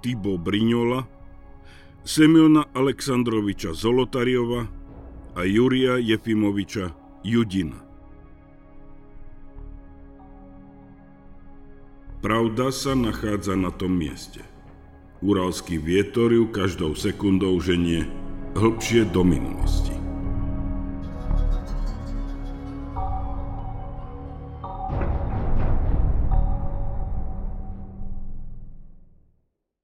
Tibo Briňola, Semiona Aleksandroviča Zolotariova a Jurija Jefimoviča Judina. Pravda sa nachádza na tom mieste. Uralský vietor ju každou sekundou ženie hlbšie do minulosti.